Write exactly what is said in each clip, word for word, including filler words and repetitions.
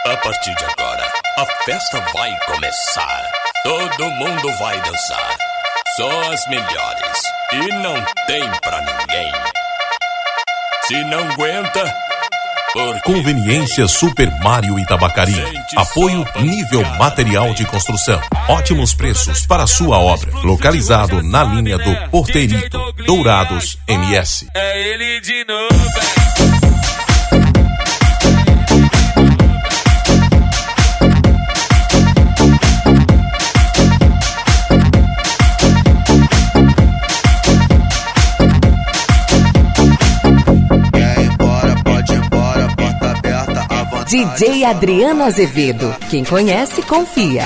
A partir de agora, a festa vai começar. Todo mundo vai dançar. Só as melhores. E não tem pra ninguém. Se não aguenta... Porque... Conveniência Super Mário e Tabacaria. Apoio nível material de construção. Ótimos preços para sua obra. Localizado na linha do Porteirito, Dourados M S. É ele de novo, D J Adriano Azevedo. Quem conhece, confia.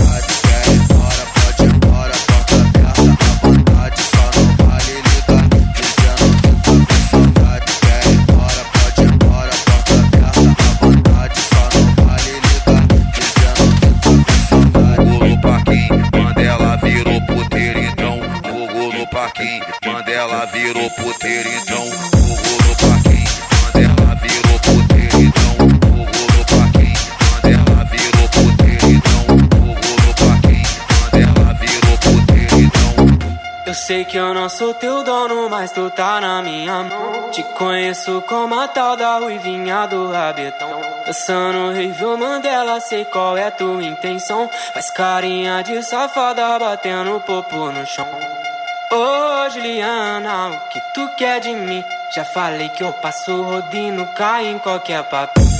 Mandela virou puteiro, então fogo no parquinho. Mandela virou puteiro, então fogo no parquinho. Mandela virou puteiro, então fogo no parquinho. Mandela virou puteiro, então fogo no parquinho. Mandela virou puteiro, então. Eu sei que eu não sou teu dono, mas tu tá na minha mão. Te conheço como a tal da ruivinha do rabetão. Dançando Review Mandela, sei qual é tua intenção. Faz carinha de safada, batendo popô no chão. Ô Juliana, o que tu quer de mim? Já falei que eu passo rodinho, cai em qualquer papel.